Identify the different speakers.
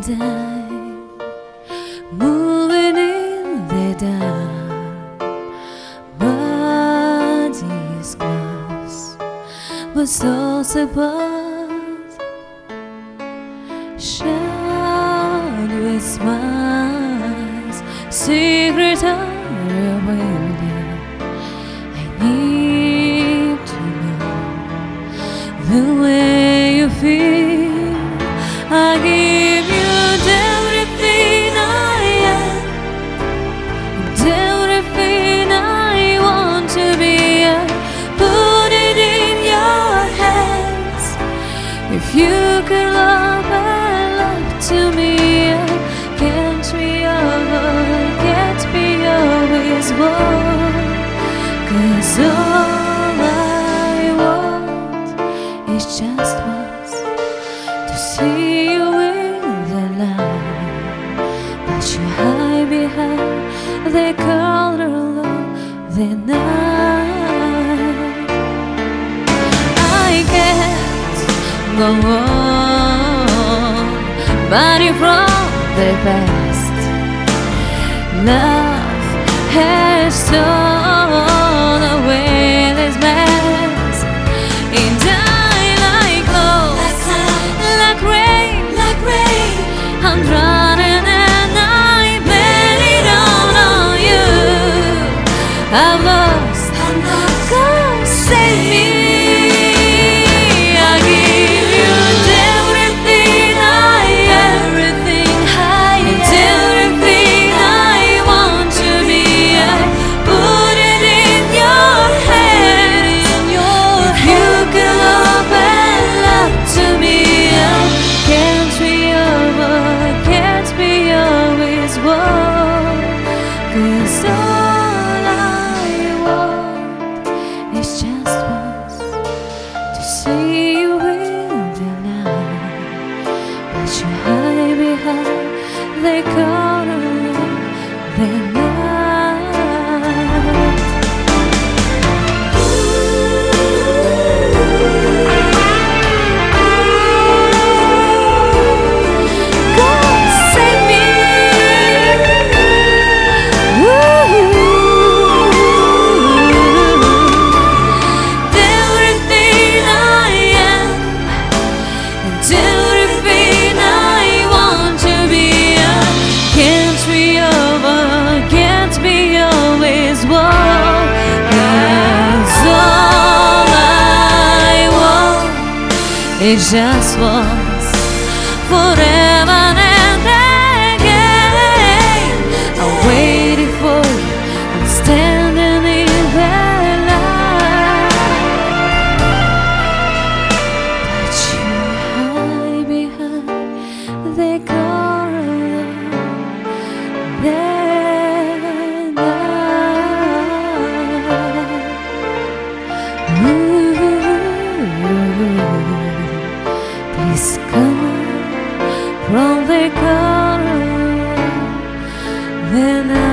Speaker 1: time, moving in the dark. Body's glass, but souls apart. Shine with smiles, secret are revealing. I need to know the way you feel. I give you everything I am, and everything I want to be. I put it in your hands. If you could love and love to me, I can't be always more. 'Cause all I want is just once to see you in the light, but you hide behind the color of the night. I can't go on, body from the past. Love has torn away this mask, and I like clothes, like rain, I'm drowning and I blame it all on you. I'm lost, come save me. I give you everything I am, and everything I want to be. I put it in your hands. If you can love and love to me, I can't be always one. 'Cause all I want is just once to see you in the night, but you hide behind the corner of the night. God save me. Everything I am, and everything I want to be. I can't be always one. 'Cause all I want is just once, forever and again. I'm waiting for you, I'm standing in the light, but you hide behind the corner of the night. Please come from the corner of the night.